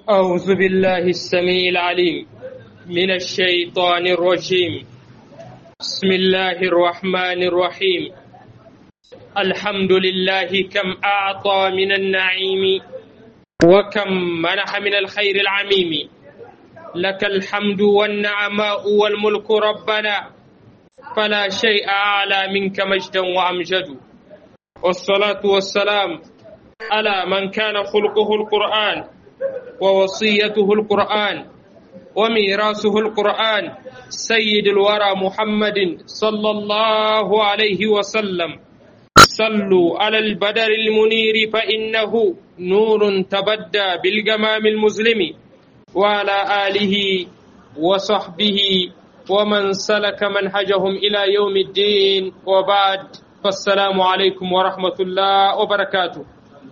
أعوذ بالله السميع العليم من الشيطان الرجيم. بسم الله الرحمن الرحيم. الحمد لله كم أعطى من النعيم وكم منح من الخير العميم. لك الحمد والنعماء والملك ربنا، فلا شيء أعلى منك مجدا وأمجد. والصلاة والسلام على من كان خلقه القرآن ووصيته القرآن وميراثه القرآن، سيد الورى محمد صلى الله عليه وسلم. صلوا على البدر المنير فإنه نور تبدى بالجمام المظلم، وعلى آله وصحبه ومن سلك منهجهم إلى يوم الدين، وبعد، فالسلام عليكم ورحمة الله وبركاته.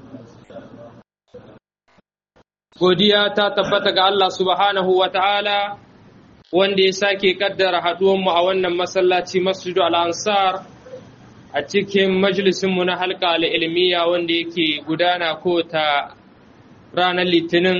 Godiya ta tabbata ga Allah subhanahu wa ta'ala wanda ya sake kaddara haduwanmu a wannan masallaci Masjidu Al-Ansar a cikin majalisinmu na halka al'ilmiya wanda yake gudana ko ta ranar Litinin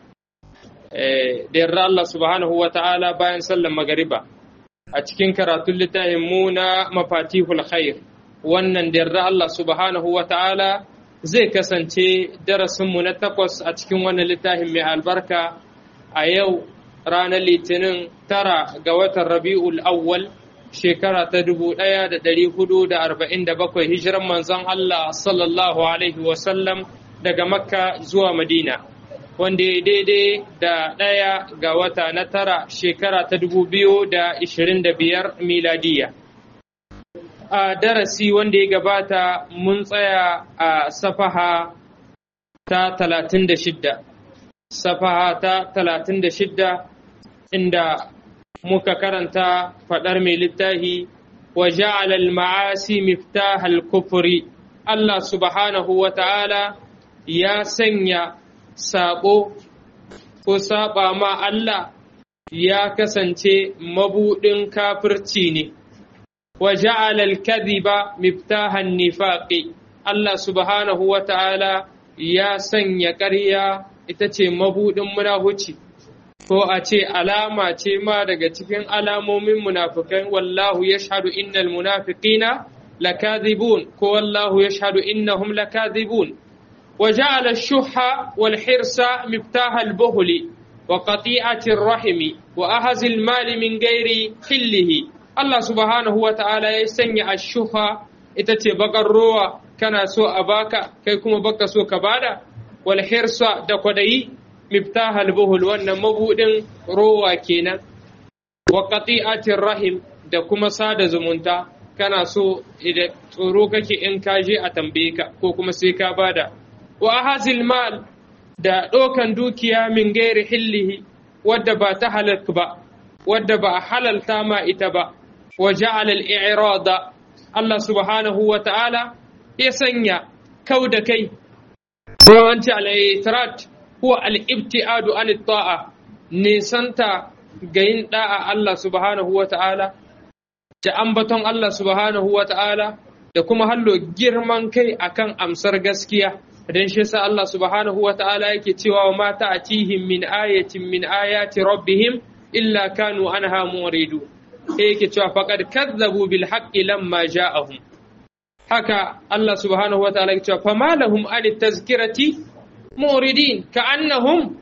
da yarda Allah subhanahu wa ta'ala bayan sallan magariba a cikin karatun littafinmu na Mafatihul Khair. Wannan da yarda Allah subhanahu wa ta'ala zai kasance darasinmu na 8 a cikin wannan littafin mai albarka a yau ranar Litinin 9 ga watan Rabi'ul Awwal shekara ta 1447 hijiran manzon Allah sallallahu alaihi wasallam daga Makka zuwa Madina, wanda ya daidai da 1 ga wata na 9 shekara ta 2025 miladiya. A darasi wanda ya gabata mun tsaya a safaha ta 36, inda muka karanta faɗar mai littafi wa ja'ala al-ma'asi miftah al-kufri. Allah subhanahu wa ta'ala ya sanya sabo ko saba ma Allah ya kasance mabudin kafirci ne. وجعل الكذب مفتاح النفاق. Allah subhanahu wa ta'ala ya sanya ƙarya ita ce mabuɗin munafuci, ko a ce alama ce ma daga cikin alamomin munafukan. Wallahu yashhadu innal munafiqina lakadhibun, ko wallahu yashhadu innahum lakadhibun. وجعل الشح والحرص مفتاح البخل وقطيعة الرحم وأخذ المال من غير حله. Allah subhanahu wa ta'ala ya sanya ashuha ita ce bakar rowa, kana so a baka kai kuma baka so ka bada, wal hirsa da kwadayi miftahal buhul, wannan mabudin rowa kenan, wa qati'atir rahim da kuma sada zumunta, kana so idan tsoro kake in kaje a tambaye ka ko kuma sai ka bada, wa ahazil mal da dokan dukiya min gairi hillihi wadda ba ta halalka ba, wadda ba halalta ma ita ba. وجعل الإعراض. الله سبحانه وتعالى يسنى كودكي، وأنت على الإعراض هو الابتعاد عن الطاعة، نسنتا جين داء الله سبحانه وتعالى تأمبتون الله سبحانه وتعالى da kuma hallo girman kai akan amsar gaskiya. Dan shi sa Allah subhanahu wa ta'ala yake cewa wa ma ta'tihim min ayatin min ayati rabbihim illa kanu anha muridu. Yake cewa faqad kadzabu bil haqqi lamma ja'ahum. Haka Allah subhanahu wa ta'ala yake cewa fama lahum anit tazkirati muridin ka'annahum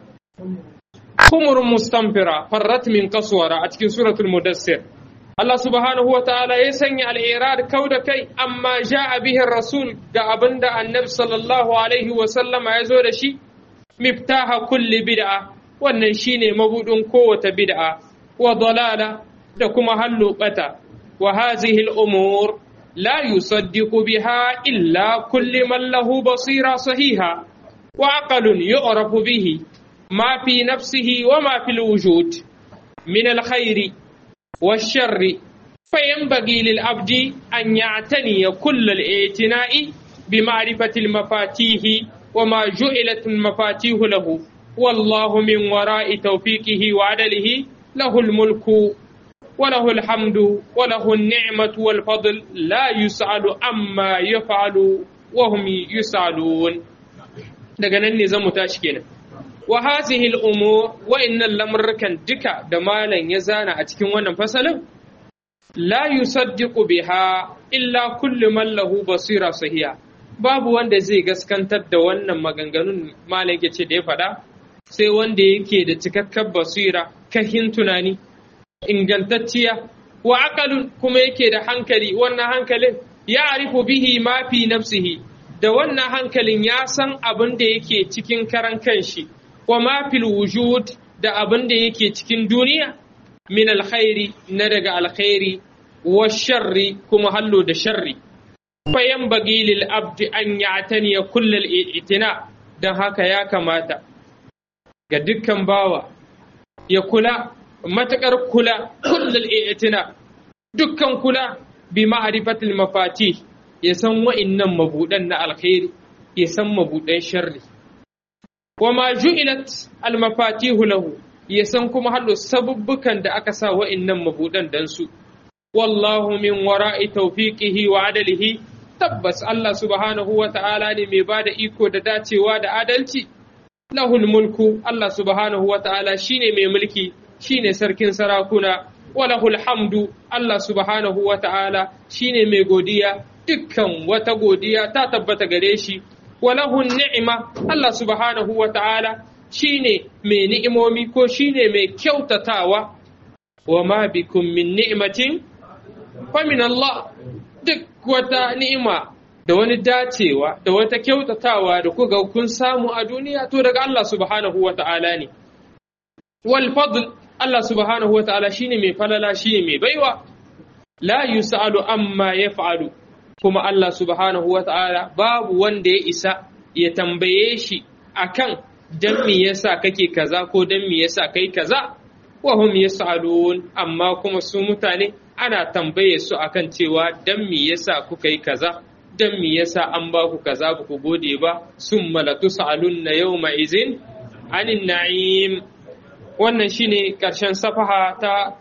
humurun mustanfira farrat min qaswara a cikin suratul mudassir. Allah subhanahu wa ta'ala ya sanya al-irad kauda kai amma ja'a bihi rasul ga abinda annabi sallallahu alaihi wa sallama ya zo da shi, miftaha kulli bid'a, wannan shine mabudin kowace bid'a wa dalala da kuma hallo bata. Wa hazihi al-umur la yusaddiqu biha illa kulli man lahu basira sahiha wa aqlun yu'rafu bihi ma fi nafsihi wa ma fi al-wujud min al-khairi wash-sharri. فينبغي للعبد أن يعتني كل الاعتناء بمعرفة المفاتيح وما جعلت المفاتيح له، والله من وراء توفيقه وعدله له الملك وله الحمد وله النعمة والفضل، لا يسأل عما يفعل وهم يسألون. daga nan ne zan mu tashi kenan. wa hazihi al-umur wa innal lamrukan duka da malan ya zana a cikin wannan fasalin la yusaddiqu biha illa kullu man lahu basira sahiha, babu wanda zai gaskantar da wannan maganganun malan yake ce da ya faɗa sai wanda yake da cikakken basira, kahin tunani ingantacciya, wa aqalun kuma yake da hankali, wannan hankalin ya arifu bihi ma fi nafsihi, da wannan hankalin ya san abin da yake cikin karan kanshi, wa ma fil wujud da abin da yake cikin duniya min alkhairi na daga alkhairi, wa sharri kuma hallo da sharri. Fa yanbaghi lil abdi an ya'tani kull al i'tina, dan haka ya kamata ga dukkan bawa ya kula matakar kula kull al i'tina, dukkan kula bi ma'rifatil mafatih, ya san wa'innan mabudan na alkhairi, ya san mabudan sharri. Wa ma ju'ilat al mafatihu lahu, ya san kuma hallo sabubbukan da aka sa wa'innan mabudan dan su. Wallahu min wara'i tawfiqihi wa adalihi, tabbas Allah subhanahu wa ta'ala ne mai bada iko da dacewa da adalci. Lahul mulku, Allah subhanahu wa ta'ala shine mai mulki, shine sarkin sarakuna. Walahul hamdu, Allah subhanahu wa ta'ala shine mai godiya, dukkan wata godiya ta tabbata gare shi. Walahun ni'ima, Allah subhanahu wa ta'ala shine mai ni'imomi ko shine mai kyautatawa. Wa ma bikum min ni'matin fa min Allah, duk wata ni'ima da wani dacewa da wata kyautatawa da kuga kun samu a duniya to daga Allah subhanahu wa ta'ala ne. Wal fadl, Allah subhanahu wa ta'ala shine mai falala, shine mai baiwa. La yus'alu amma yaf'alu, kuma Allah subhanahu wa ta'ala babu wanda ya isa ya tambaye shi akan dan me yasa kake kaza ko dan me yasa kai kaza. Wa hum yas'alun, amma kuma su mutane ana tambaye su akan cewa dan me yasa kuka yi kaza, dan me yasa an ba ku kaza ba ku gode ba. Summa latus'alunna yawma izin anin na'im. Wannan shine ƙarshen safaha ta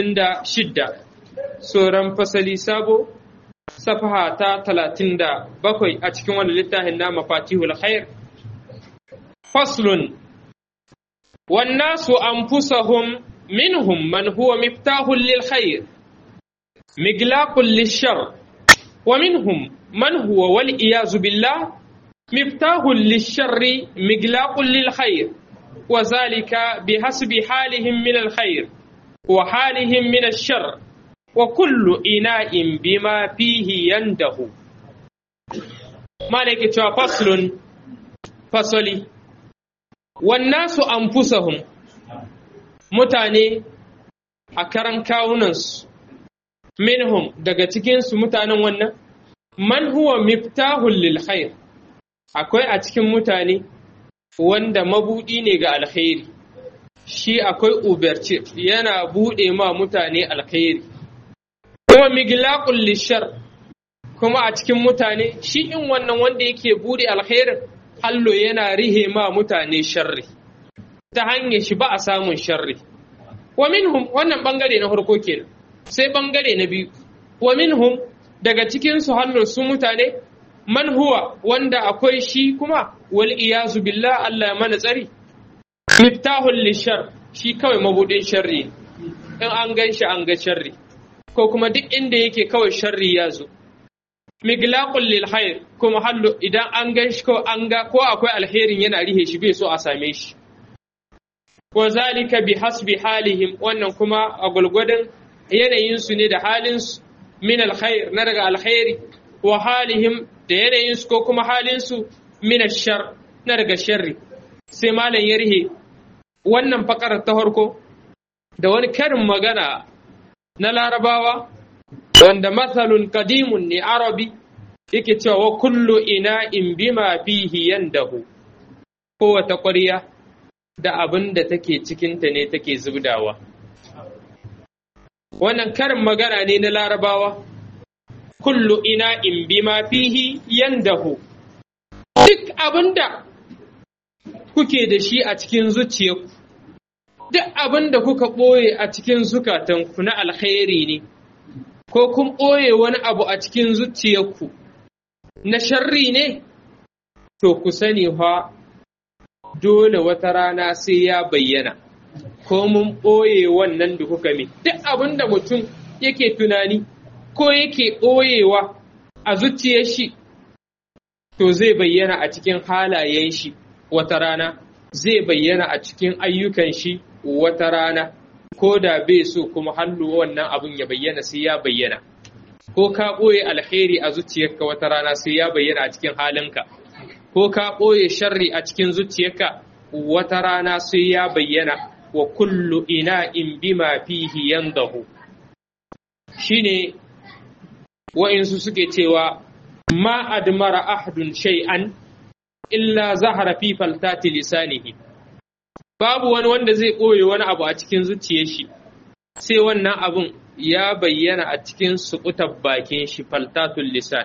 36. Sauran fasali sabo safaha ta 37 a cikin wannan littafin na Mafatihul Khair. Faslun, wan nasu anfusahum minhum man huwa miftahul lil khair miglaqul lishar, wa minhum man huwa wal iyazu billah miftahul lisharri miglaqul lil khair. وذلك بحسب حالهم من الخير وحالهم من الشر وكل إناء بما فيه ينده. مالك فصل فصلي والناس أنفسهم mutane a karan kawunansu minhum daga cikinsu mutanen wannan man huwa miftahul lil khair, akwai a cikin mutane wanda mabudi ne ga alkhairi, shi akwai uberci yana bude ma mutane alkhairi. Kuma miglaqul lishar, kuma a cikin mutane shi in wannan wanda yake bude alkhairin hallo yana rihe ma mutane sharri, ta hanyar shi ba a samun sharri. Wa minhum, wannan bangare na farko kenan. Sai bangare na biyu, wa minhum daga cikin su hallo su mutane man huwa wanda akwai shi kuma wal iyazu billah, Allah ya mana tsari, miftahul lishar, shi kawai mabudin sharri, in an gan shi an ga sharri, ko kuma duk inda yake kawai sharri ya zo. Miglaqul lil khair, kuma hallo idan an gan shi ko an ga ko akwai alherin yana rihe shi bai so a same shi. Wa zalika bi hasbi halihim, wannan kuma a gulgudun yanayin su ne da halin su, min alkhair na daga alkhairi, wa halihim da yanayin su ko kuma halin su min ashar na daga sharri. Sai malam ya rihe wannan fakarar ta farko da wani karin magana na Larabawa wanda mathalun qadimun ne arabi, yake cewa wa kullu ina'in bima fihi yandahu, kowace ƙwarya da abin da take cikinta ne take zubdawa. Wannan karin magana ne na Larabawa, kullu ina'in bima fihi yandahu, duk abin da kuke da shi a cikin zuciyarku, duk abin da kuka ɓoye a cikin zukatanku na alkhairi ne, ko kun ɓoye wani abu a cikin zuciyarku na sharri ne, to ku sani fa dole wata rana sai ya bayyana, ko mun ɓoye wannan da kuka mi. Duk abin da mutum yake tunani ko yake ɓoyewa a zuciyar shi, to zai bayyana a cikin halayen shi wata rana, zai bayyana a cikin ayyukan shi wata rana, ko da bai so kuma hannu wannan abin ya bayyana sai ya bayyana. Ko ka ɓoye alheri a zuciyarka wata rana sai ya bayyana a cikin halinka, ko ka ɓoye sharri a cikin zuciyarka wata rana sai ya bayyana. Wa kullu ina'in bima fihi yandahu, shine wa'insu suke cewa ma admara ahadun shay'an illa zahara fi faltati lisanihi. Babu wani wanda zai ɓoye wani abu a cikin zuciyar shi sai wannan abun ya bayyana a cikin suƙutar bakin shi. Faltatul lisan,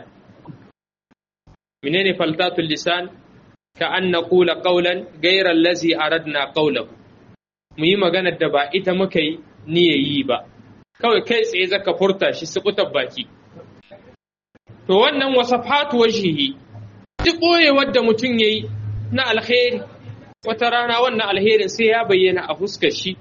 menene faltatul lisan? Ka an naqula qawlan ghayra allazi aradna qawlahu, mu yi maganar da ba ita muka yi niyayi ba, kawai kai tsaye zaka furta shi suƙutar baki. To wannan wasafatu wajhihi, duk ɓoyewar da mutum yayi na alkhairi wata rana wannan alherin sai ya bayyana a fuskar shi.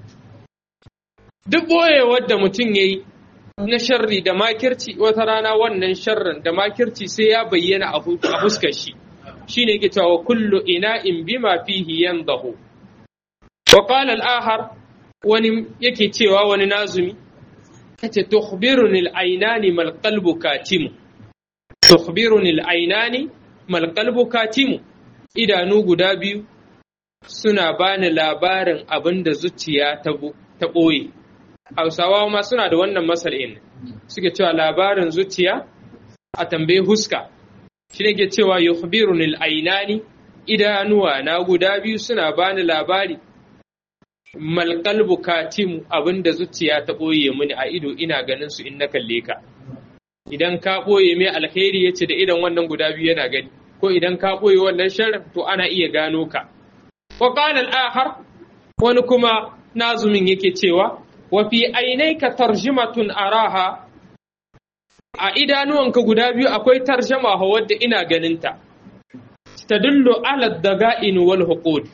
Duk ɓoyewar da mutum yayi na sharri da makirci wata rana wannan sharrin da makirci sai ya bayyana a fuskar shi. Shine yake cewa kullu ina'in bima fihi yandahu. Wa qala al-akhar, wani yake cewa wani nazumi kace tukhbiruni al-aynani mal qalbu katimu. Tukhbiruni al-aynani mal qalbu katimu, idanu guda biyu suna bani labarin abinda zuciya ta ɓoye. Hausawa ma suna da wannan masal'in, suke cewa labarin zuciya a tambaye huska. Shi ne ke cewa yukhbiruni al-aynani, idanuwa na guda biyu suna bani labari, mal qalbu katimu, abinda zuciya ta ɓoye mini a ido ina ganin su in na kalle ka. Idan ka ɓoye mai alheri yace da idan wannan guda biyu yana gani, ko idan ka ɓoye wannan sharrin to ana iya gano ka. Wa qala al-akhar, wani kuma nazumin yake cewa wa fi aynayka tarjumatun araha, a idanuwanka guda biyu akwai tarjama wadda ina ganinta, tadullu ala daga'in wal huqud.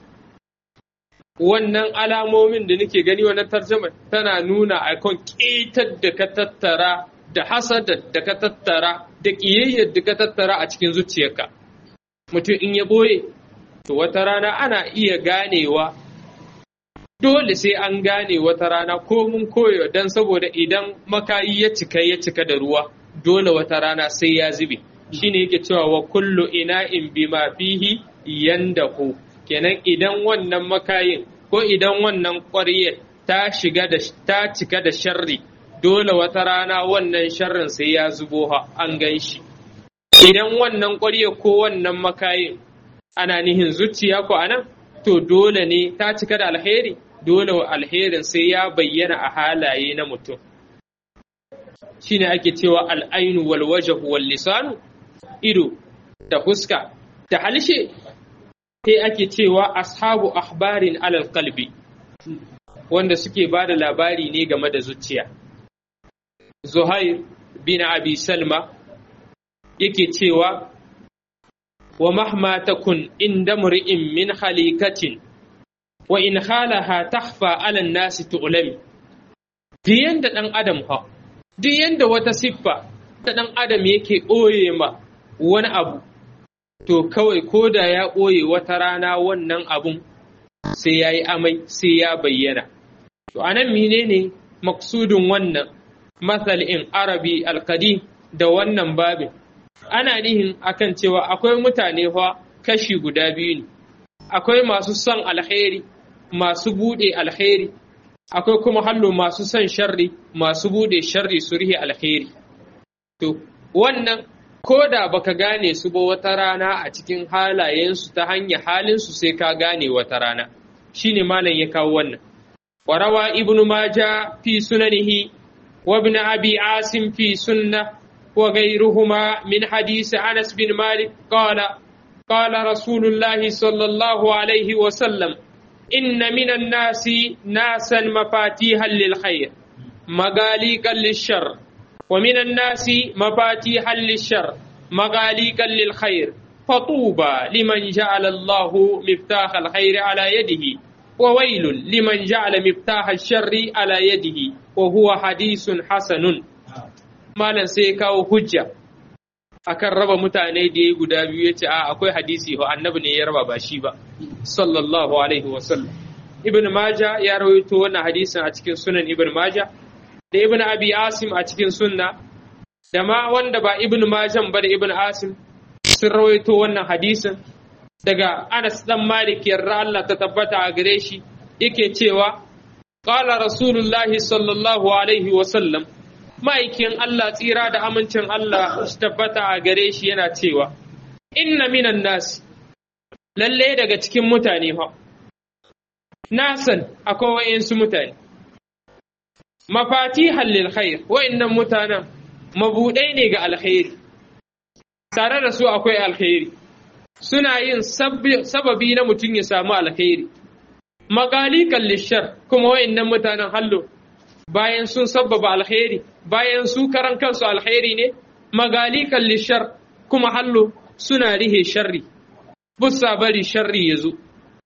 Wannan alamomin da nake gani, wannan tarjama tana nuna akan ƙetar da ka tattara da hasadar da ka tattara da ƙiyayyar da ka tattara a cikin zuciyarka. Mutum in ya ɓoye, to wata rana ana iya ganewa, dole sai an gane wata rana ko mun koyo, don saboda idan makayi ya cika da ruwa, dole wata rana sai ya zube. Shine yake cewa wa kullu ina'in bima fihi yandahu, kenan idan wannan makayin ko idan wannan ƙwaryar ta cika da sharri, dole wata rana wannan sharrin sai ya zubo an gan shi. Idan wannan ƙwaryar ko wannan makayin ana nihin zuciya ko anan, to dole ne ta cika da alheri, dole alherin sai ya bayyana a halaye na mutum. Shine ake cewa al'ainu wal wajhu wal lisanu, ido da fuska da halshe, sai ake cewa ashabu ahbarin alal qalbi, wanda suke ba da labari ne game da zuciya. Zuhair bin Abi Salma yake cewa wa mahma takun inda mur'in min khalikatin wa in khalaha takhfa ala an-nas tu'lami. Duk yanda dan adam duk yanda wata siffa ta dan adam yake ɓoye ma wani abu, to kawai ko da ya ɓoye wata rana wannan abun sai ya yi amai sai ya bayyana. To anan menene maksudin wannan matsalin arabi alkadi da wannan babin? Ana nihin akan cewa akwai mutane kashi guda biyu ne, akwai masu son alheri, masu buɗe alheri, akwai kuma hallo masu son sharri, masu buɗe sharri su rihe alheri. To wannan ko da baka gane su ba wata rana a cikin halayensu ta hanyar halinsu sai ka gane wata rana. Shine malam ya kawo wannan. Warawa ibnu Majah fi sunanihi wa ibn Abi Asim fi sunnah wa ghayruhuma min hadith Anas bin Malik qala Rasulullah sallallahu alayhi wa sallam inna minan nasi nasan mafatihan lil khair magaliqan lishar ومن الناس مفاتيحا للشر مغاليقا للخير fatuba liman ja'ala Allahu miftah alkhair ala yadihi wa wailun liman ja'ala miftah alsharri ala yadihi wa huwa hadithun hasanun. Malam sai kawo hujja akan raba mutane da ya guda biyu, yace akwai hadisi ho annabi ne ya raba ba shi ba sallallahu alaihi wasallam. Ibn Majah ya rawaito wannan hadisin a cikin sunan Ibn Majah da Ibn Abi Asim a cikin sunna, da ma wanda ba Ibn Majah ba da Ibn Asim sun rawaito wannan hadisin daga Anas dan Malik yarda Allah ta tabbata a gare shi, yake cewa qala rasulullahi sallallahu alaihi wasallam, ma'aikin Allah tsira da amincin Allah su tabbata a gare shi yana cewa inna minan nas, lalle daga cikin mutane fa nasan akwai wa'insu mutane mafatihan lil khair, wa'innan mutanen mabudai ne ga alkhairi, tare da su akwai alkhairi, suna yin sababi na mutum ya samu alkhairi. Magalikan lishar, kuma wa'innan mutanen hallo bayan sun sababa alkhairi, bayan su karan kansu alkhairi ne, magalikan lishar kuma hallo suna rihe sharri, bussa bari sharri ya zo.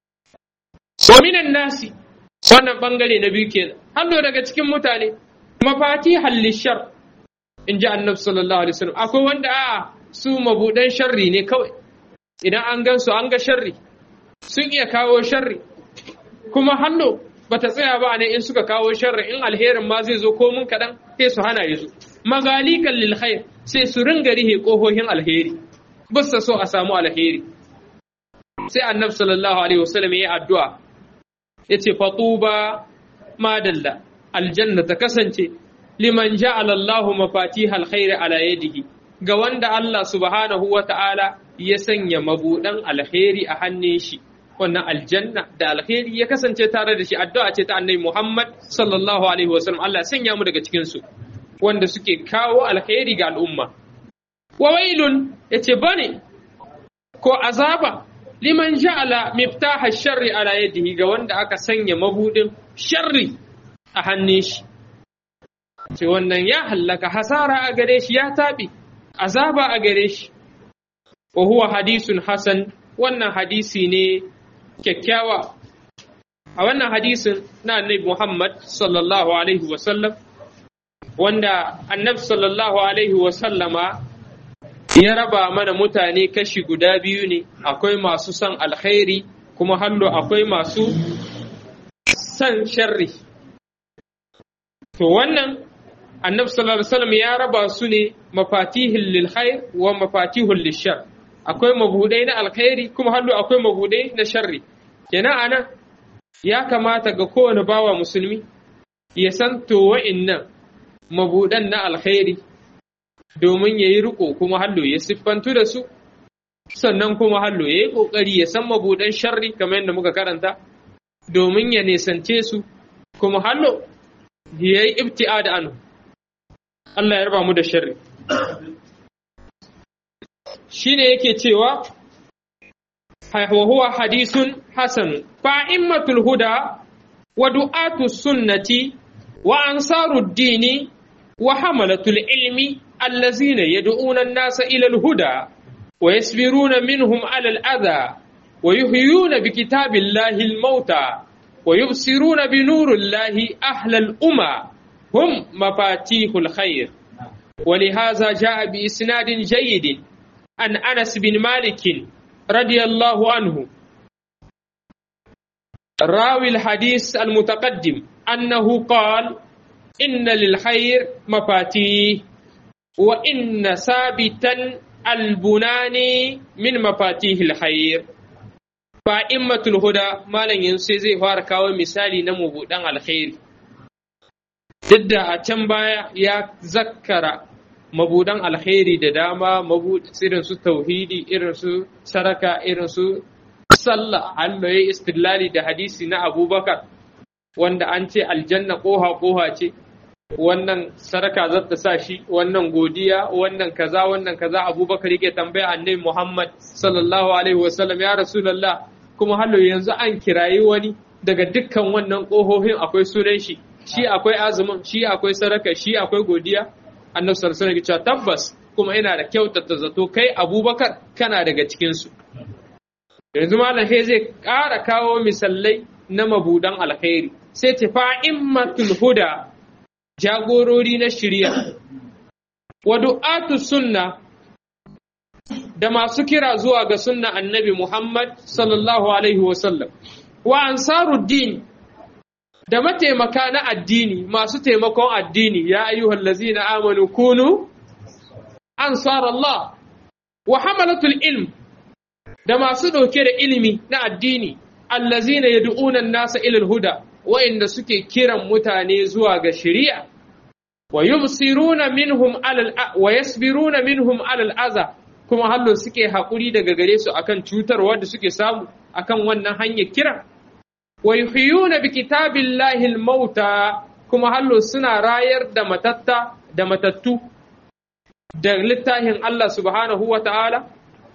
Wa minan nasi, wannan bangare na biyu kenan, hallo daga cikin mutane mafatihan lishar, in ji annabi sallallahu alaihi wasallam, akwai wanda su mabudan sharri ne kawai, idan an gan su an ga sharri, sun iya kawo sharri, kuma hallo bata tsaya ba ne in suka kawo sharri, in alherin ma zai zo ko mun kadan sai su hana ya zo. Magalikan lil khair, sai su ringa rihe kohohin alheri, bisa so a samu alheri. Sai annabi sallallahu alaihi wasallam ya yi addu'a, yace fatuba madalla, aljanna ta kasance liman ja'ala Allahu mafatihal khair ala yadihi, ga wanda Allah subhanahu wata'ala ya sanya mabudan alheri a hannun shi, wannan aljanna da alheri ya kasance tare da shi. Addu'a ce ta annabi Muhammad sallallahu alaihi wasallam, Allah ya sanya mu daga cikin su wanda suke kawo alheri ga al'umma. Wa wailun, yace bane ko azaba liman ja'ala miftaha sharri ala yadihi, ga wanda aka sanya mabudin sharri a hannun shi, ce wannan ya hallaka, hasara a gare shi, ya tabi, azaba a gare shi. Wa huwa hadisun hasan, wannan hadisi ne kyakkyawa. A wannan hadisin na annabi Muhammad sallallahu alaihi wasallam, wanda annabi sallallahu alaihi wasallama ya raba mana mutane kashi guda biyu ne, akwai masu son alkhairi kuma hallo akwai masu son sharri. To wannan annabi sallallahu alaihi wasallam ya raba su ne mafatihul lil khair wa mafatihul lil shar, akwai mabudai na alkhairi kuma hallo akwai mabudai na sharri. Kenan anan ya kamata ga kowane bawa musulmi ya san to wa'innan mabudan na alkhairi domin ya yi riko kuma hallo ya siffantu da su, sannan kuma hallo ya yi ƙoƙari ya san mabudan sharri kamar yadda muka karanta domin ya nisance su, kuma hallo ya yi ibti'a da anhu. Allah ya raba mu da sharri. Shine yake cewa wa huwa hadisun hasan, fa'immatul huda wa du'atus sunnati wa ansarud dini wa hamalatul ilmi allazina yad'una an-nasa ila al-huda wa yasbiruna minhum 'ala al-adha wa yuhyuna bi kitabillahi al-mauta wa yubsiruna bi nurillahi ahla al-umma hum mafatihul khair. ولهذا جاء بإسناد جيد عن أنس بن مالك رضي الله عنه راوي الحديث المتقدم أنه قال إن للخير مفاتيح وإن ثابتا البناني من مفاتيح الخير. فإمة الهدى ما لن ينسي فاركا ومثالي نمو دان الخير ضد أتنبايا يا ذكر mabudan alkhairi da dama, irin su tauhidi, irin su saraka, irin su sallah. Allah ya istidlali da hadisi na Abubakar wanda an ce aljanna koha ce, wannan saraka za ta sa shi, wannan godiya, wannan kaza. Abubakar yake tambaya annabi Muhammad sallallahu alaihi wasallam, ya rasulullah, kuma hallo yanzu an kirayi wani daga dukkan wannan kohohin akwai sunan shi akwai azumin, shi akwai saraka, shi akwai godiya. Annabi sallallahu alaihi wasallam ya ce tabbas kuma ina da kyautata zato kai Abubakar kana daga cikin su yanzu malam sai zai ƙara kawo misalai na mabudan alkhairi sai ce fa'immatul huda jagorori na shari'a wa du'atu sunna da masu kira zuwa ga sunna annabi Muhammad sallallahu alaihi wasallam wa ansaruddin da mataimaka na addini masu taimakon addini ya ayyuhal ladzina amanu kunu ansarallah wa hamalatul ilm da masu dauke da ilimi na addini allazina yad'una an-nasa ila al-huda wa inda suke kiran mutane zuwa ga shari'a wa yubsiruna minhum wa yasbiruna minhum ala al-adha kuma hallo suke hakuri daga gare su akan cutarwa da suke samu akan wannan hanyar kira wa yuhyuna bi kitabillahi al-mauta kuma hallo suna rayar da matattu da littafin Allah subhanahu wa ta'ala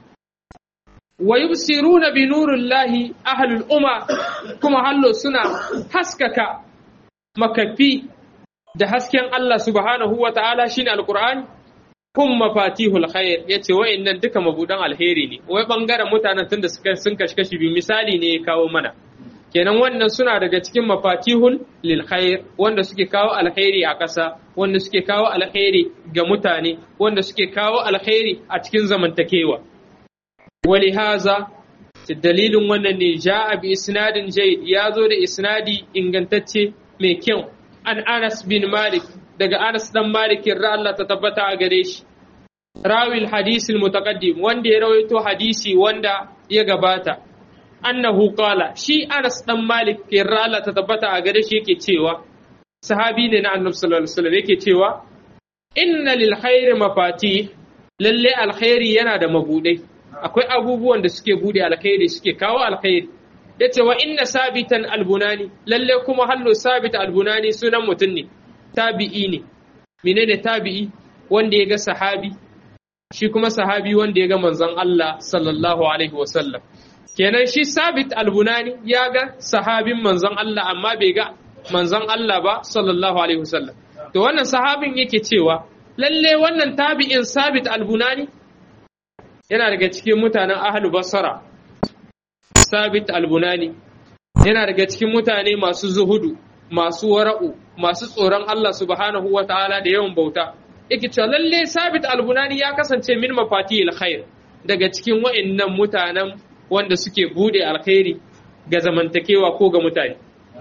wa yubsiruna bi nurillahi ahlul umma kuma hallo suna haskaka makafi da hasken Allah subhanahu wa ta'ala shine alqur'ani kun mafatihul khair yace wa'annan duka mabudan alheri ne wai bangaren mutanen tunda sun kashi bi misali ne ya kawo mana kenan wannan suna daga cikin mafatihul lil khair wanda suke kawo alheri a ƙasa wanda suke kawo alheri ga mutane wanda suke kawo alheri a cikin zamantakewa walihaza dalilin wannan ne ja'a bi isnadin jayyid yazo da isnadi ingantacce mai kyau an Anas bin Malik daga Anas dan Malik ra Allah ta tabbata a gare shi rawil hadisi mutaqaddim wanda ya rawaito hadisi wanda ya gabata annahu qala shi Anas dan Malik ra Allah ta tabbata a gare shi yake cewa sahabi ne na Annabi sallallahu alaihi wasallam yake cewa inna lil khairi mafatih lalle alkhairi yana da mabudai akwai abubuwan da suke bude alkhairi suke kawo alkhairi yace wa inna sabitan albunani lalle kuma hallo sabit albunani sunan mutun ne tabi'i ne menene tabi'i wanda ya ga sahabi shi kuma sahabi wanda ya ga manzon Allah sallallahu alaihi wasallam kenan shi sabit albunani ya ga sahabin manzon Allah amma bai ga manzon Allah ba sallallahu alaihi wasallam to wannan sahabin yake cewa lalle wannan tabi'in sabit albunani yana daga cikin mutanen ahlu basra sabit albunani yana daga cikin mutane masu zuhudu masu wara'u masu tsoron Allah subhanahu wa ta'ala da yawan bauta yake cewa lalle sabit albunani ya kasance min mafatihil khair daga cikin wa'annan mutanen wanda suke bude alkhairi ga zamantakewa ko ga mutane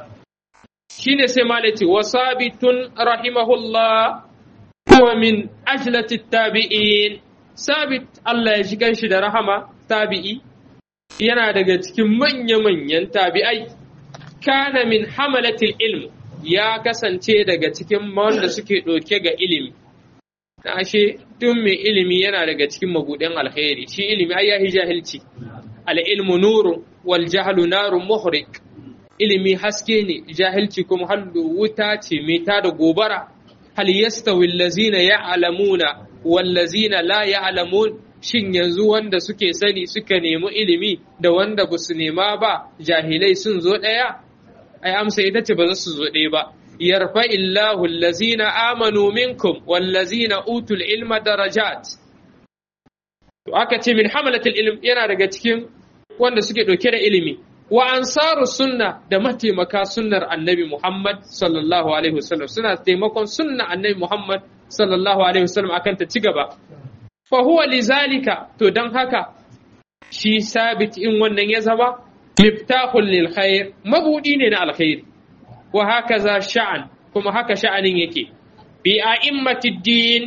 shine sai malaci wa sabitun rahimahullah huwa min ajlati tabi'in sabit Allah ya shigan shi da rahama tabi'i yana daga cikin manya-manyan tabi'ai kana min hamalatil ilm ya kasance daga cikin wanda suke ɗauke ga ilimi ashe tun mai ilimi yana daga cikin mabuɗin alkhairi shi ilimi ai yahi jahilci al-ilmu nurun wal jahlu narun muhriq ilimi haske ne jahilci kuma hallu wuta ce mai ta da gobara hal yastawi allazina ya'lamuna wal lazina la ya'lamun shin yanzu wanda suke sani suka nemi ilimi da wanda ba su nema ba jahilai sun zo ɗaya ai amsa ita ce ba za su zo ɗaya ba yarfa illahu allazina amanu minkum wallazina utul ilma darajat to aka ce min hamalatul ilm yana daga cikin wanda suke ɗauke da ilimi wa ansaru sunna da mataimaka sunnar annabi Muhammad sallallahu alaihi wasallam suna taimakon sunna annabi Muhammad sallallahu alaihi wasallam akan ta ci gaba fa huwa lizalika to dan haka shi sabit in wannan ya zama miftahul lil khair mabudi ne na alkhairi wa hakaza sha'an kuma haka sha'anin yake bi a'immatid din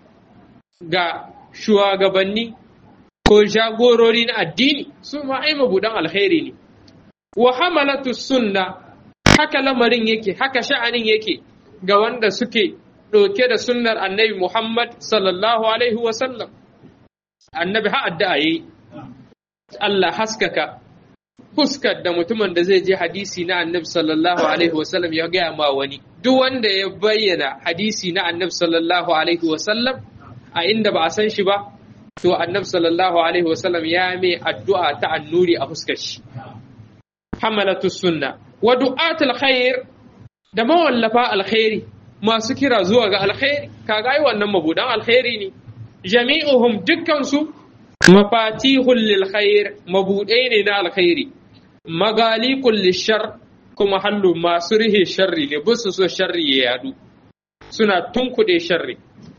ga shugabanni ko jagorori na addini su ma ai mabudan alkhairi ne wa hamalatu sunna haka lamarin yake haka sha'anin yake ga wanda suke ɗauke da sunnar annabi Muhammad sallallahu alaihi wa sallam annabi ha addu'a yayi Allah haskaka fuskar da mutumin da zai je hadisi na annabi sallallahu alaihi wa sallam ya gaya ma wani duk wanda ya bayyana hadisi na annabi sallallahu alaihi wa sallam a inda ba a san shi ba to annabi sallallahu alaihi wa sallam ya mai addu'a ta annuri a fuskar shi hamalatu sunna wa du'atul khair da mawallafa alkhairi masu kira zuwa ga alkhairi kaga ai wannan mabudan alkhairi ne jami'uhum dukkansu mafatihul lil khair mabudai ne na alkhairi magalikul lishar kuma hallu masu rihe sharri ne busu so sharri ya yadu suna tunkuɗe sharri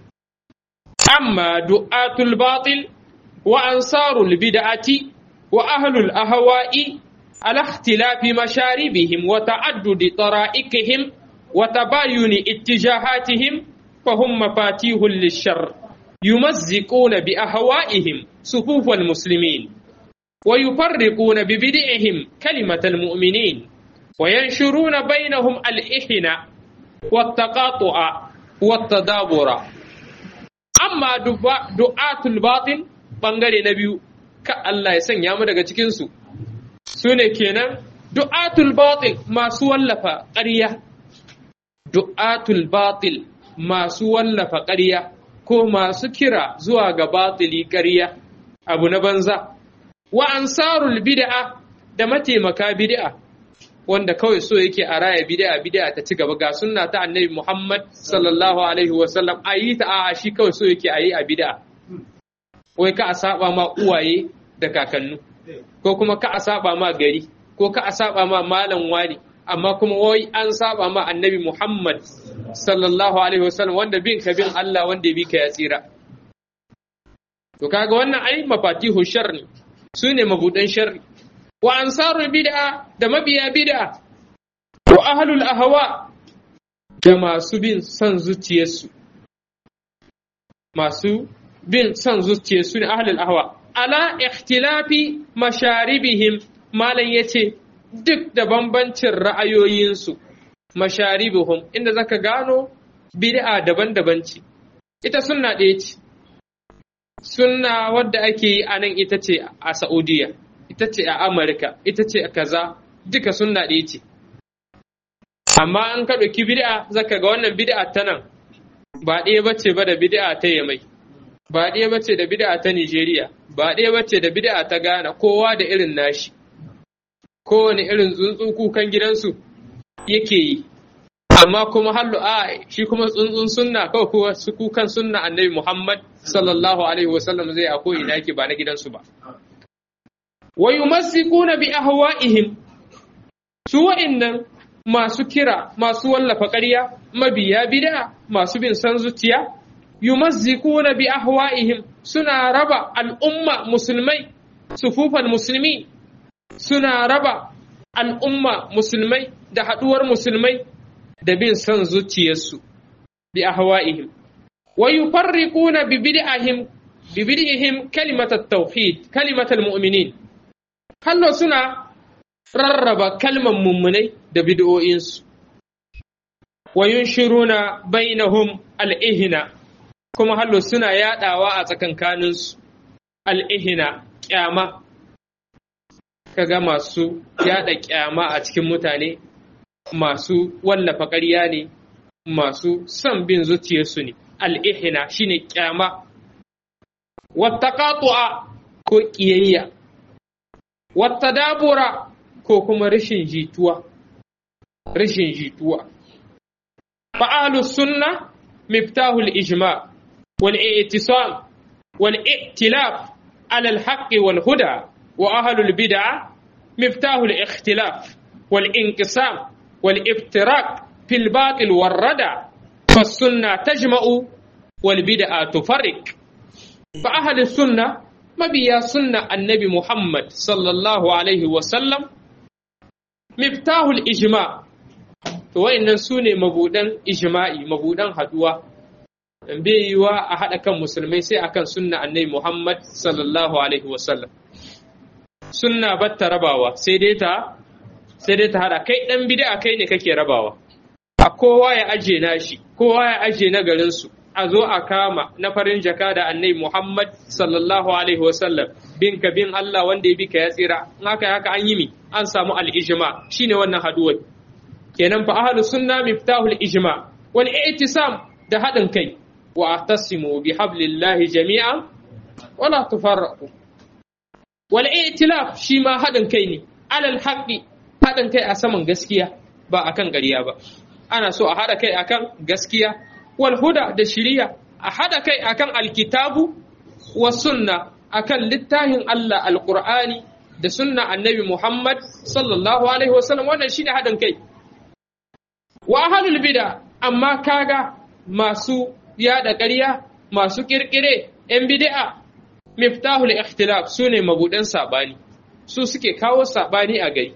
amma du'atul batil wa ansarul bid'ati wa ahlul ahwa'i ala ikhtilafi masharibihim wa ta'addudi tara'ikihim wa tabayuni ittijahatihim fahum mafatihul lishar يمزقون بأهوائهم صفوف المسلمين ويفرقون ببدعهم كلمة المؤمنين وينشرون بينهم الإحنة والتقاطع والتدابر أما دعاة الباطل بانغاري نبيو كالله يسن يامو daga cikin su sune kenan du'atul batil masu wallafa ƙarya du'atul batil masu wallafa ƙarya ko masu kira zuwa ga batili ƙarya abu na banza wa ansarul bid'a da mataimaka bid'a wanda kawai so yake a raya bid'a ta ci gaba ga sunna ta annabi Muhammad sallallahu alaihi wa sallam ayi ta a shi kawai so yake ayi a bid'a wai ka a saba ma uwaye da kakannu ko kuma ka a saba ma gari ko ka a saba ma malam wani amma kuma wai an saba ma annabi Muhammad sallallahu alaihi wasallam wanda bin ka bin Allah wanda bi ka ya tsira to kaga wannan ai mafatihu sharri sune mabudan sharri wa ansarul bid'a da mabiya bid'a wa ahlul ahwa da masu bin son zuciyarsu ne ahlul ahwa ala ikhtilafi masharibihim malan yace duk da bambancin ra'ayoyinsu masharibuhum inda zaka gano bid'a daban-daban ce ita sunna ɗaya ce sunna wadda ake yi a nan ita ce a Saudiya ita ce a Amurka ita ce a kaza duka sunna ɗaya ce amma an ka ɗauki bid'a zaka ga wannan bid'a ta nan ba ɗaya bace ba da bid'a ta Yamai ba ɗaya bace da bid'a ta Nigeria ba ɗaya bace da bid'a ta Ghana kowa da irin nashi kowane irin tsuntsu kukan gidansu yake yi amma kuma hallu shi kuma tsuntsun sunna kawai kuwa su kukan sunna annabi Muhammad sallallahu alaihi wasallam zai a koyi na yake ba na gidansu ba wa yumassikuna bi ahwa'ihim su wa'annan masu kira masu wallafa ƙarya mabiya bid'a masu bin san zuciya yumassikuna bi ahwa'ihim suna raba al'umma musulmai sufufan musulmi suna raba al'umma musulmai da haɗuwar musulmai da bin son zuciyarsu bi ahwa'ihim wa yufarriquna bi bid'ihim kalimat at-tauhid kalimat al-mu'minin hallo suna rarraba kalman mummunai da bid'o'insu wa yunshiruna bainahum al-ihna kuma hallo suna yadawa a tsakankaninsu al-ihna kyama kaga masu yada kyama a cikin mutane masu wallafa ƙarya ne masu son bin zuciyarsu ne al-ihna shine kyama wattaqatu'a ko kiyayya wattadabura ko kuma rashin jituwa fa ahlus sunna miftahul ijma wal i'tisam wal i'tilaf ala al-haqqi wal huda وأهل البدع مفتاح الاختلاف والانقسام والافتراق في الباطل والردى فالسنة تجمع والبدع تفرق فأهل السنة مبيا سنة النبي محمد صلى الله عليه وسلم مفتاح الإجماع وإن سنة مبودن إجماعي مبودن هدوة بيوا أحد كم مسلمي سي أكن سنة النبي محمد صلى الله عليه وسلم sunna batta rabawa sai dai ta hada kai dan bid'a kai ne kake rabawa a kowa ya aje nashi kowa ya aje na garin su a zo a kama na farin jaka da annabi Muhammad sallallahu alaihi wasallam bin Allah wanda ya bi ka ya tsira in haka an yi mi an samu al-ijma shine wannan haduwar kenan fa ahlus sunna miftahul ijma wal i'tisam da hadin kai wa atasimu bihablillahi jami'an wala tufarraqu wal i'tilaf shi ma haɗin kai ne alal haqqi haɗin kai a saman gaskiya ba akan ƙarya ba ana so a haɗa kai akan gaskiya wal huda da shiriya a hada kai akan alkitabu wa sunna akan littafin Allah alqur'ani da sunna annabi Muhammad sallallahu alaihi wasallam, wannan shine hadin kai. Wa ahlul bid'a, amma kaga masu yada ƙarya, masu kirkire, ‘yan bid'a, miftahul ikhtilaf su ne mabuɗan saɓani, su suke kawo saɓani a gari.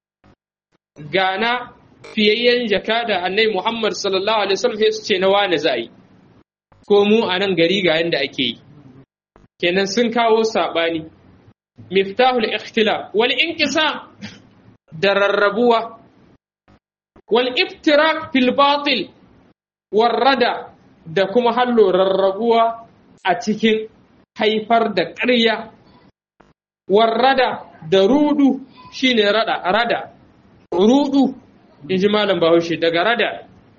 Gana fiyayyen jakada annai Muhammad sallallahu Alaihi wasallam su ce na wane za a yi, ko mu a nan gari ga yadda ake yi. Kenan sun kawo saɓani, miftahul ikhtilaf, wal inqisam da rarrabuwa, wal iftirak fil batil, warrada da kuma hallo rarrabuwa a cikin haifar da ƙarya, warrada da rudu shine rada, rudu in ji malam Bahaushe daga rada.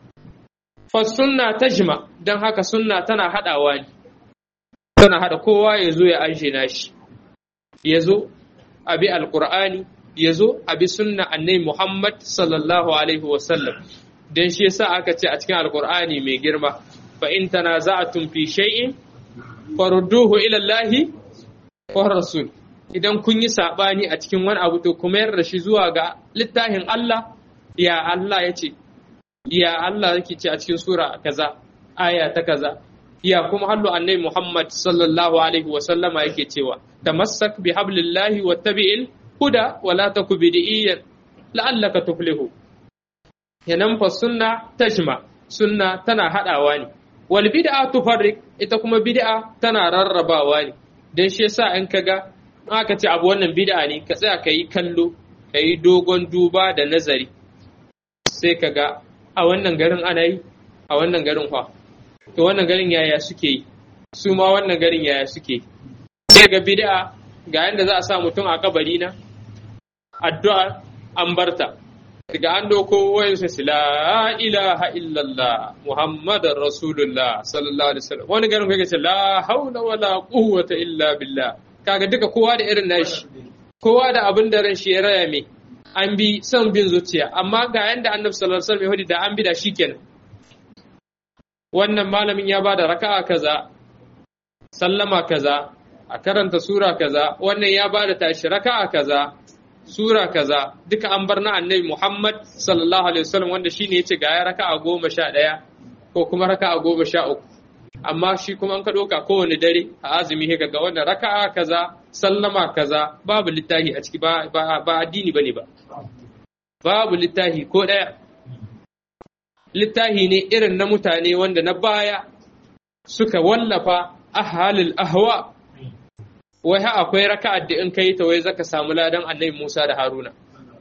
Fa sunna tajma, don haka sunna tana haɗawa ne, tana haɗa kowa ya zo ya anshe nashi, ya zo abi alƙur'ani, ya zo abi sunna annai Muhammad sallallahu alaihi wasallam. Don shi yasa aka ce a cikin alƙur'ani mai girma, fa in tanaza'tum fi shay'in farudduhu ila Allahi wa rasul. Idan kun yi sabani a cikin wani abu to kuma yarda shi zuwa ga littafin Allah, ya Allah yace, ya Allah yake ce a cikin sura kaza, aya ta kaza, ya kuma hallu annabi Muhammad sallallahu alaihi wa sallama yake cewa tamassak bi hablillahi wattabi'il huda wa la taku bid'iyan la'allaka tuflihu. Yanan fa sunna tajma, sunna tana hadawa ne. Wal bid'a tufarriq, ita kuma bid'a tana rarrabawa ne. Dan shi yasa in kaga aka ce abu wannan bid'a ne, ka tsaya kai kallo, kai dogon duba da nazari, sai kaga a wannan garin ana yi, a wannan garin fa to wannan garin yaya suke yi, su ma wannan garin yaya suke yi. Sai ga bid'a ga yanda za a sa mutum a kabari na addu'a an barta, daga an doko wayan sai la ilaha illallah muhammadar rasulullah sallallahu alaihi wasallam, wani garin kai ce la haula wala quwwata illa billah. Kaga duka kowa da irin nashi, kowa da abin da ran shi ya raya me, an bi son bin zuciya, amma ga yanda annabi sallallahu alaihi wasallam ya hudi da an bi da shikenan. Wannan malamin ya bada raka'a kaza, sallama kaza, a karanta sura kaza, wannan ya bada tashi raka'a kaza, sura kaza, duka an bar na annabi Muhammad sallallahu alaihi wasallam wanda shine yace ga ya raka'a 11 ko kuma raka'a 13. Amma shi kuma an ka doka kowane dare a azumi he ga wannan raka'a kaza, sallama kaza, babu littahi a ciki, ba addini bane ba. Babu littahi ko daya. Littahi ne irin na mutane wanda na baya suka wallafa ahalul ahwa. Wai ha akwai raka'ar da in kai ta wai zaka samu ladan annabi Musa da Haruna.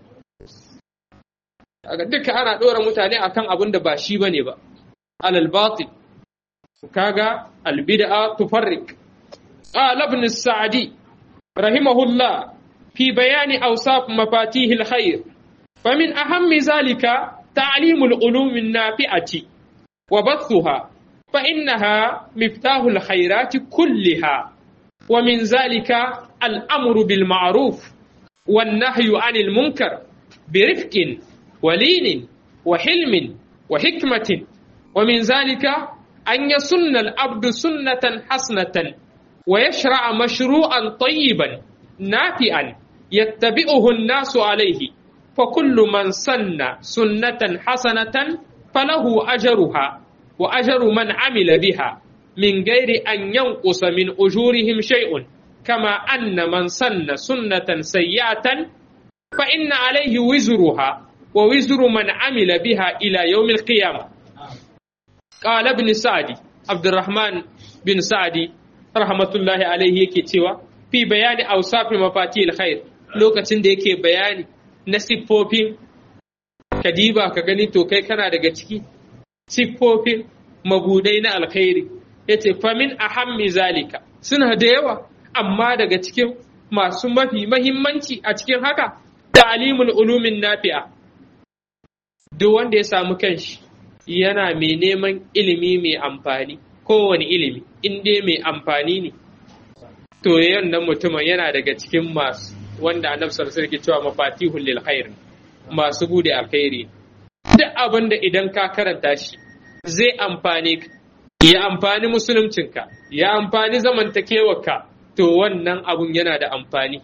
Duka ana dora mutane akan abin da ba shi bane ba. Alal batil. Kaga al bid'a tufarriq. Qala ibn as-Sa'di rahimahullah fi bayani awsaf mafatih al-khair. Famin ahammi zalika تعليم العلوم النافعة وبثها فإنها مفتاح الخيرات كلها ومن ذلك الأمر بالمعروف والنهي عن المنكر برفق ولين وحلم وحكمة ومن ذلك أن يسن العبد سنة حسنة ويشرع مشروعا طيبا نافعا يتبعه الناس عليه فكل من سن سنة حسنة فله أجرها وأجر من عمل بها من غير أن ينقص من أجورهم شيء كما أن من سن سنة سيئة فإن عليه وزرها ووزر من عمل بها إلى يوم القيامة. قال ابن سعدي عبد الرحمن بن سعدي رحمة الله عليه كتوى في بيان أوصاف مفاتيح الخير لوكتين دي كي بياني na siffofin kadiba ka gani to kai kana daga ciki siffofin mabudai na alkhairi yace famin ahammi zalika suna da yawa amma daga cikin masu mafi mahimmanci a cikin haka ta'limul ulumin nafi'a. Duk wanda ya samu kanshi yana mai neman ilimi mai amfani, kowane ilimi in dai mai amfani ne to yannan mutumin yana daga cikin masu wanda annabi sallallahu alaihi wasallam ke cewa mafatihul lil khair, masu bude alkhairi. Duk abin da idan ka karanta shi zai amfane ka, ya amfani musuluncinka, ya amfani zamantakewarka, to wannan abun yana da amfani.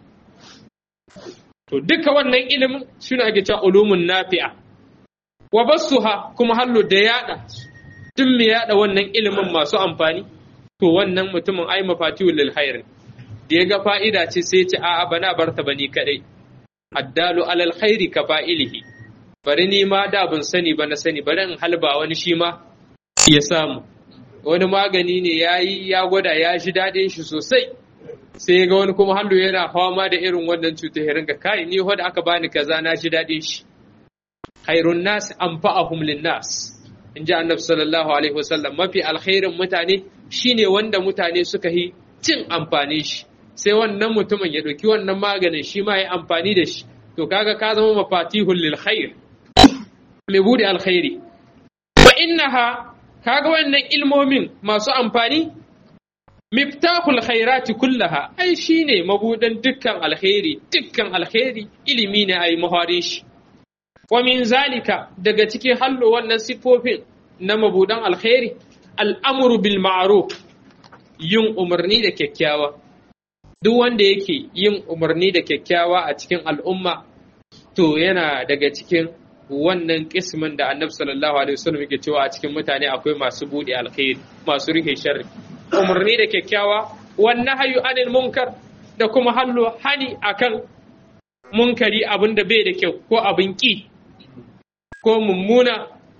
To duka wannan ilimin suna ake cewa ulumun nafi'a. Wa basuha kuma hallo da yada, duk mai yada wannan ilimin masu amfani, to wannan mutumin ai mafatihul lil khair. Da ya ga fa'ida ce sai ya ce a'a bana barta bani kadai. Addalu alal khairi ka fa'ilihi. Bari ni ma da ban sani ba na sani, bari in halba wani shi ma ya samu. Wani magani ne ya gwada ya ji daɗin shi sosai. Sai ga wani kuma hallo yana fama da irin wannan cutar ya ringa kai ni wanda aka bani kaza na ji daɗin shi. Khairun nas anfa'ahum lin nas. In ji Annabi sallallahu alaihi wasallam, mafi alkhairin mutane shine wanda mutane suka yi cin amfani shi. Sai wannan mutumin ya ɗauki wannan maganin shi ma ya amfani da shi. To kaga ka zama mafatihul lil khair. Mai bude alkhairi. Wa innaha kaga wannan ilmomin masu amfani miftahul khairati kullaha, ai shine mabudan dukkan alkhairi ilimi ne ai muharin shi. Wa min zalika daga cikin hallo wannan sifofin na mabudan alkhairi al'amru bil ma'ruf, yin umarni da kyakkyawa. Duk wanda yake yin umarni da kyakkyawa a cikin al'umma, to yana daga cikin wannan kismin da Annabi sallallahu alaihi wasallam yake cewa a cikin mutane akwai masu bude alkhairi, masu rike sharri. Umarni da kyakkyawa, wan nahyu anil munkar, da kuma hallo hani akan munkari, abin da bai da kyau ko abin ki ko mummuna.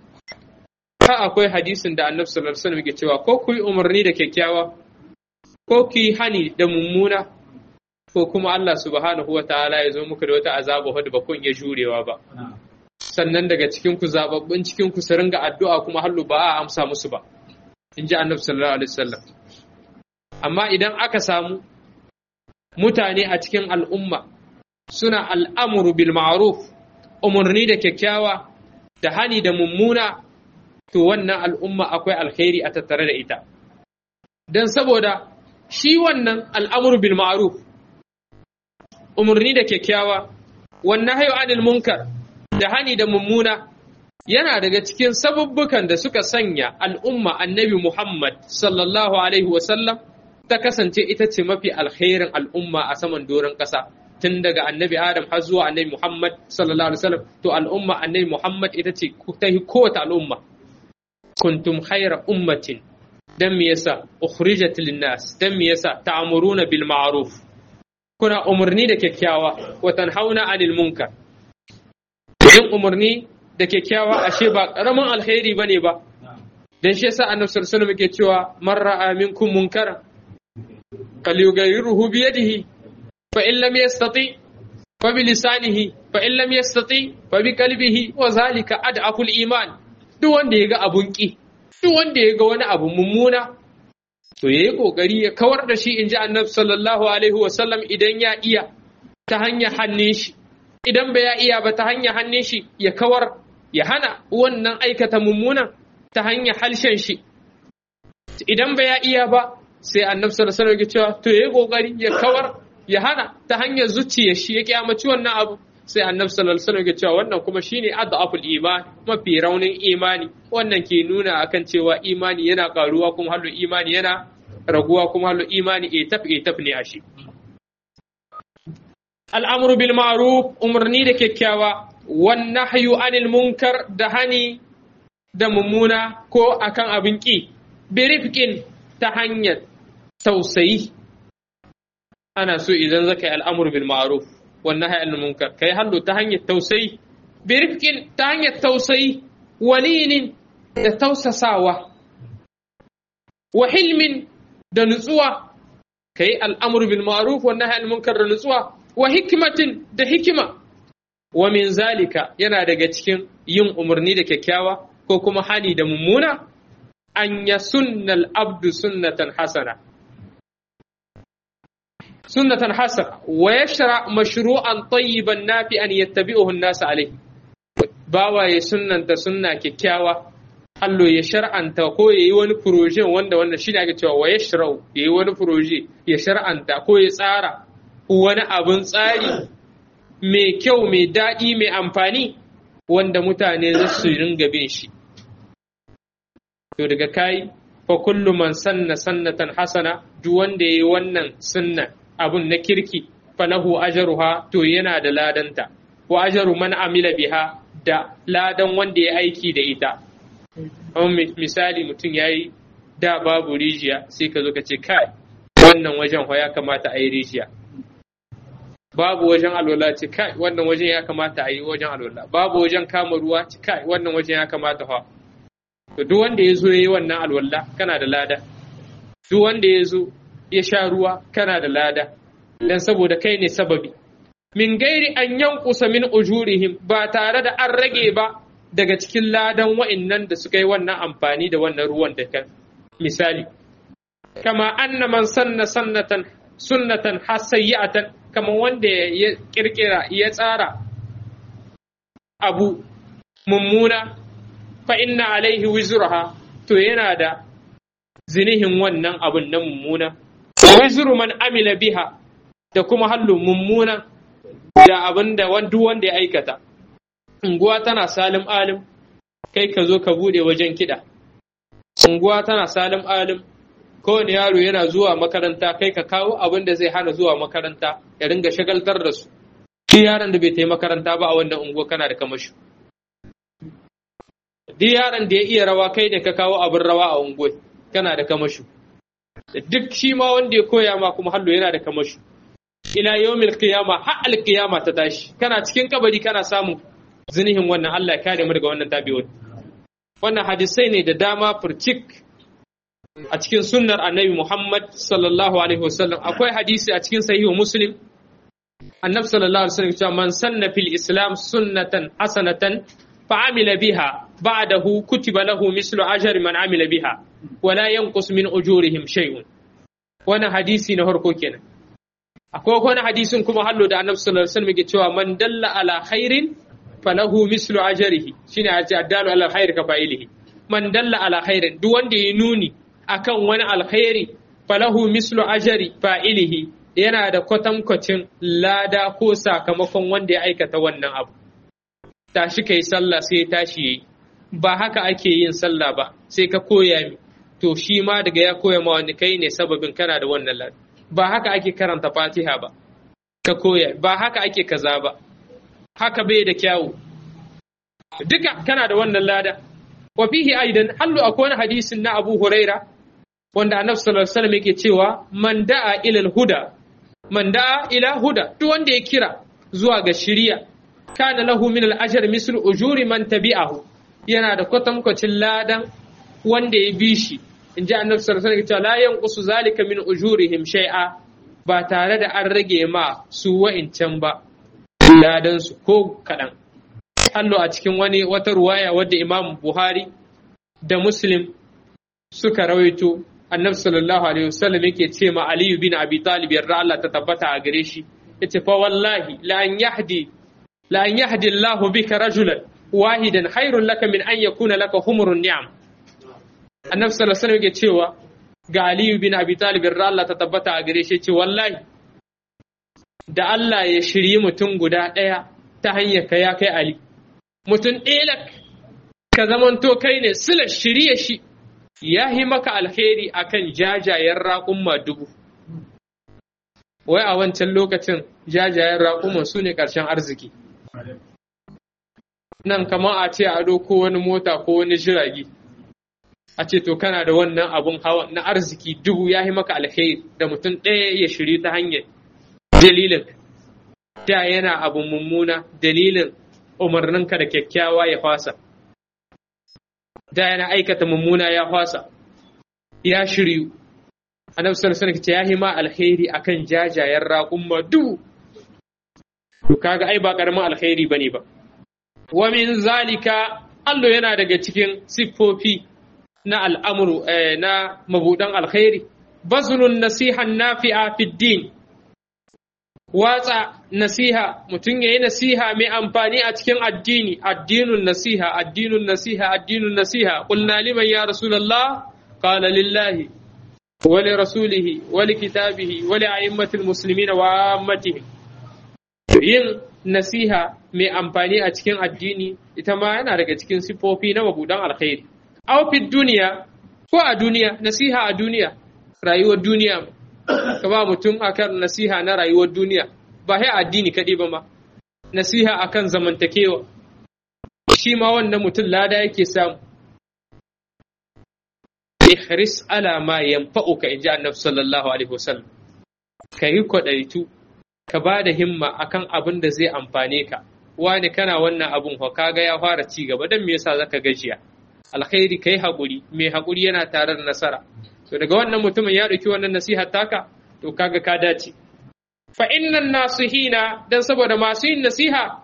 Ha akwai hadisin da Annabi sallallahu alaihi wasallam yake cewa ko ku yi umarni da kyakkyawa ko ku yi hani da mummuna, ko kuma Allah subhanahu wataala ya zo muku da wata azaba wadda ba kun iya jurewa ba. Sannan daga cikin ku zababbun cikin ku su ringa addu'a kuma hallu ba a amsa musu ba, in ji Annabi sallallahu alaihi wasallam. Amma idan aka samu mutane a cikin al'umma suna al'amuru bil ma'ruf, umarni da kyakkyawa da hani da mummuna, to wannan al'umma akwai alkhairi a tattare da ita. Dan saboda shi wannan al'amuru bil ma'ruf, umarni da kyakkyawa, wannan hayo anil munkar da hani da mummuna, yana daga cikin sabubbukan da suka sanya al'umma annabi Muhammad sallallahu alaihi wasallam ta kasance ita ce mafi alkhairin al'umma a saman doron ƙasa. Tun daga annabi Adam har zuwa annabi Muhammad sallallahu alaihi wasallam, to al'umma annabi Muhammad ita ce ta yi kowace al'umma. Kuntum khaira ummatin, dan me yasa ukhrijat lin-nas, dan me yasa ta'muruna bil ma'ruf, kuna umarni da kyakkyawa, wa tanhauna 'anil munkar. Yin umarni da kyakkyawa ashe ba karamin alkhairi bane ba. Dan shi yasa Annabi sallallahu alaihi wasallam yake cewa man ra'a minkum munkara falyughayyirhu bi yadihi fa in lam yastati fa bi lisanihi fa in lam yastati fa bi qalbihi wa zalika ad'aful iman. Duk wanda yaga abun ki, duk wanda yaga wani abu mummuna, to yayi kokari ya kawar da shi, inji Annabi sallallahu alaihi wasallam, idan ya iya ta hanyar hannun shi. Idan bai ya iya ba ta hanyar hannun shi ya kawar, ya hana wannan aikata mummunan ta hanyar halshen shi. Idan bai ya iya ba, sai Annabi sallallahu alaihi wasallam ya cewa to yayi kokari ya kawar, ya hana ta hanyar zuciyar shi, ya kiyamaci wannan abu. Sai Annabi sallallahu alaihi wasallam ya cewa wannan kuma shine adaful iman, mafi raunin imani. Wannan ke nuna akan cewa imani yana karuwa kuma hallo imani yana raguwa kuma hallo imani etaf ne a shi. Al'amuru bil ma'ruf, umarni da kyakkyawa, wan nahyu anil munkar da hani da mummuna ko akan abin ki, birifkin ta hanyar tausayi. Ana so idan zaka yi al'amuru bil ma'ruf wan nahyu anil munkar, kai hallo ta hanyar tausayi, birifkin ta hanyar tausayi, walinin da tausasawa, wa hilmin da nutsuwa, kai al'amuru bil ma'ruf wan nahyu anil munkar da nutsuwa, wa hikmatin da hikima. Wa min zalika yana daga cikin yin umarni da kyakkyawa ko kuma hani da mummuna, an ya sunnal abdu sunnatan hasana wa yashra mashru'an tayyiban nafi'an yattabi'uhu an-nas alayhi. Bawa ya sunnanta sunna kyakkyawa, allo ya shar'anta ko yayi wani proje wanda shine ake cewa wa yashra, yayi wani proje ya shar'anta ko ya tsara wani abin tsari mai kyau, mai daɗi, mai amfani, wanda mutane za su ringa bin shi. To daga kai fa kullu man sanna sannatan hasana duk wanda yayi wannan sunna abun na kirki falahu ajruha to yana da ladanta wa ajru man amila biha da ladan wanda ya aiki da ita. Misali mutum yayi da babu rijiya sai ka zo ka ce kai wannan wajen ya kamata a yi rijiya, babu wajen alwala ce kai wannan wajen ya kamata a yi wajen alwala, babu wajen kama ruwa ce kai wannan wajen ya kamata to duk wanda ya zo ya yi wannan alwala kana da lada, duk wanda ya zo ya sha ruwa kana da lada, dan saboda kai ne sababi. Min gairi an yankusa min ujurihim, ba tare da an rage ba daga cikin ladan wa'annan da suka yi wannan amfani da wannan ruwan da kan misali. Kama anna man sanna sunnatan hasayyatan, kama wanda ya kirkira ya tsara abu mummuna fa inna alaihi wizruha, to yana da zinihin wannan abun na mummuna, wizru man amila biha, da kuma hallu mummuna da abin da duk wanda ya aikata. Unguwa tana salim alim, kai ka zo ka bude wajen kiɗa. Unguwa tana salim alim, kowane yaro yana zuwa makaranta, kai ka kawo abin da zai hana zuwa makaranta ya ringa shagaltar da su. Shi yaron da bai ta yi makaranta ba a wannan unguwa kana da kamashi. Duk yaron da ya iya rawa, kai da ka kawo abin rawa a unguwa kana da kamashi. Duk shi ma wanda ya koya ma kuma hallo yana da kamashi. Ila yawmil qiyama, har alqiyama ta tashi, kana cikin kabari kana samun zinihin wannan. Allah ya kare mu daga wannan tabi'un. Wannan hadisai ne da dama furcik a cikin sunnar annabi Muhammad sallallahu alaihi wasallam. Akwai hadisi a cikin sahihu Muslim, annabi sallallahu alaihi wasallam cewa man sanna fil islam sunnatan hasanatan fa amila biha ba'dahu kutiba lahu mislu ajri man amila biha wa la yanqus min ujurihim shay'un. Wannan hadisi na farko kenan. Akwai wani hadisin kuma hallo da annabi sallallahu alaihi wasallam yake cewa man dalla ala khairin falahu mislu ajrihi, shine addalu ala khair ka fa'ilihi. Man dalla ala khairin, duk wanda ya nuni akan wani alkhairi, falahu mislu ajri fa'ilihi, yana da kwatankwacin lada ko sakamakon wanda ya aikata wannan abu. Tashi kai sallah sai tashi yayi, ba haka ake yin sallah ba, sai ka koya mi, to shi ma daga ya koya ma wani kai ne sababin kana da wannan lada. Ba haka ake karanta Fatiha ba, ka koya, ba haka ake kaza ba, haka bai da kyawu, duka kana da wannan lada. Wa fihi aidan hallu akwai wani hadisin na Abu Huraira wanda Annabi sallallahu alaihi wasallam yake cewa man da'a ila al-huda, man da'a ila huda, duk wanda ya kira zuwa ga shari'a, kana lahu min al-ajr mislu ujuri man tabi'ahu, yana da kwatankwacin ladan wanda ya bi shi. In ji Annabi sallallahu alaihi wasallam, la yanqusu zalika min ujurihim shay'a, ba tare da an rage ma su wa'incan ba ladan su ko kadan. Hallo a cikin wata ruwaya wadda Imam Buhari da Muslim suka rawaito, Annabi sallallahu alaihi wasallam yake ce ma Ali bin Abi Talib yarda Allah ta tabbata a gare shi, yace fa wallahi la an yahdi Allah bika rajulan wahidan khairun laka min an yakuna laka humurun ni'am. Annabi sallallahu alaihi wasallam yake cewa ga Ali bin Abi Talib yarda Allah ta tabbata a gare shi, yace wallahi da Allah ya shirye mutum guda ɗaya ta hanyar ka ya kai Ali, mutum ɗaya ka zamanto kai ne silar shirye shi, ya yi maka alheri akan jajayen raƙumma 1000. Wai a wancan lokacin jajayen raƙumma su ne ƙarshen arziki. Nan kama a ce a ko wani mota ko wani jiragi, a ce to kana da wannan abun hawa na arziki 1000, ya yi maka alheri da mutum ɗaya ya shiri ta hanyar dalilin da yana abun mummuna, dalilin umarninka da kyakkyawa ya fasa, da yana aikata mummuna ya fasa, ya shiryu. Annabi sallallahu alaihi wasallam ya yi ma alkhairi akan jajayen raƙumma 1000. To kaga ai ba karamin alkhairi bane ba. Wa min zalika, Allah yana daga cikin siffofi na al'amuru na mabudan alkhairi, bazlun nasihan nafi'a fid din, watsa nasiha, mutum ya yi nasiha mai amfani a cikin addini, addinun nasiha, addinun nasiha, addinun nasiha. Qulna liman ya Rasulullah, qala lillahi wa li rasulihi wa li kitabihi wa li a'immatil muslimina wa ammatihim. Yin nasiha mai amfani a cikin addini ita ma yana daga cikin sifofi na mabudan alkhairi. Aw fi duniya, ko a duniya, nasiha a duniya, rayuwar duniya, ka ba mutum akan nasiha na rayuwar duniya, ba sai addini kaɗai ba ma, nasiha akan zamantakewa, shi ma wannan mutum lada yake samu. Ihris ala ma yanfa'uka, inji Annabi sallallahu alaihi wasallam, ka yi kwaɗaitu, ka ba da himma akan abin da zai amfane ka. Wani kana wannan abun fa kaga ya fara ci gaba, dan me yasa zaka gajiya? Alkhairi kai haƙuri, mai haƙuri yana tare da nasara. To daga wannan mutumin ya ɗauki wannan nasihar taka, to kaga ka dace. Fa innan nasihina, dan saboda masu yin nasiha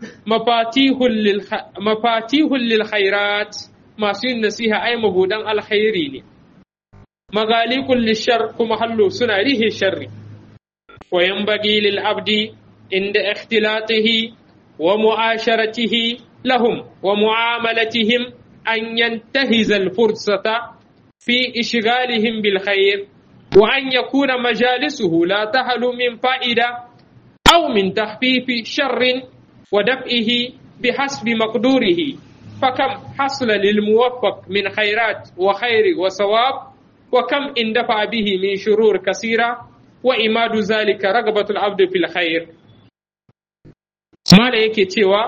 mafatihul lil khairat, masu yin nasiha ai mabudan alkhairi ne. Magalikul lishar, kuma hallo suna rihe sharri. Wa yanbaghi lil abdi inda ikhtilatihi wa mu'asharatihi lahum wa mu'amalatihim أن ينتهز الفرصة في إشغالهم بالخير، وأن يكون مجالسه لا تخلو من فائدة أو من تخفيف شر ودفئه بحسب مقدوره. فكم حصل للموفق من خيرات وخير وصواب، وكم اندفع به من شرور كثيرة، وإماد ذلك رغبة العبد في الخير. ما لك تيوا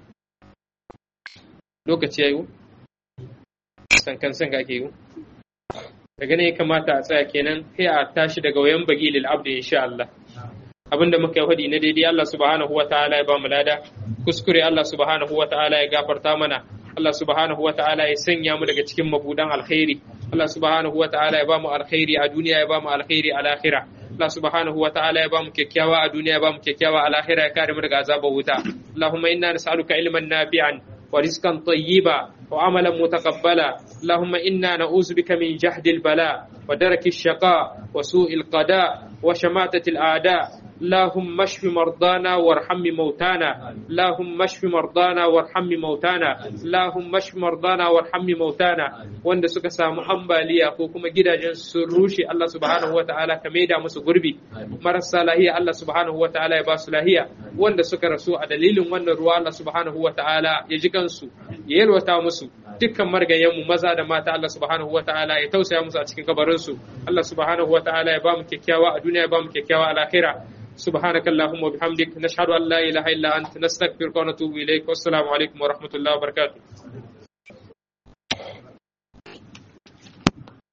لوكتي أيوه sankan ake yi daga ne ya kamata a tsaya kenan, sai a tashi daga wayan bagi lil abdi insha Allah. Abinda muka yi hadi na daidai Allah subhanahu wataala ya ba mu lada, kuskure Allah subhanahu wataala ya gafarta mana, Allah subhanahu wataala ya sanya mu daga cikin mabudan alkhairi, Allah subhanahu wataala ya ba mu alkhairi a duniya, ya ba mu alkhairi a lahira, Allah subhanahu wataala ya ba mu kyakkyawa a duniya, ya ba mu kyakkyawa a lahira, ya kare mu daga azabar wuta. Allahumma inna nas'aluka ilman nafi'an ورزقا طيبا وعملا متقبلا. اللهم إنا نعوذ بك من جهد البلاء ودرك الشقاء وسوء القضاء وشماتة الأعداء. اللهم اشف مرضانا وارحم موتانا، اللهم اشف مرضانا وارحم موتانا، اللهم اشف مرضانا وارحم موتانا. wanda suka samu ambaliya ko kuma gidajen sun rushe, Allah subhanahu wataala ka maida musu gurbi. Marasa lahiya Allah subhanahu wataala ya ba su lahiya, wanda suka rasu a dalilin wannan ruwa Allah subhanahu wataala ya ji kansu, ya yalwata musu. Dukkan margayenmu maza da mata Allah subhanahu wataala ya tausaya musu a cikin kabarinsu. Allah subhanahu wataala ya ba mu kyakkyawa a duniya, ya ba mu kyakkyawa a lahira. سبحانك اللهم وبحمدك نشهد أن لا إله إلا أنت نستغفرك ونتوب إليك والسلام عليكم ورحمة الله وبركاته.